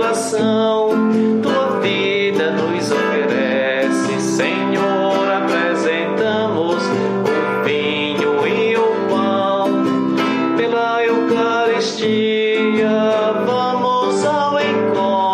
tribulação, tua vida nos oferece, Senhor. Apresentamos o vinho e o pão, pela Eucaristia vamos ao encontro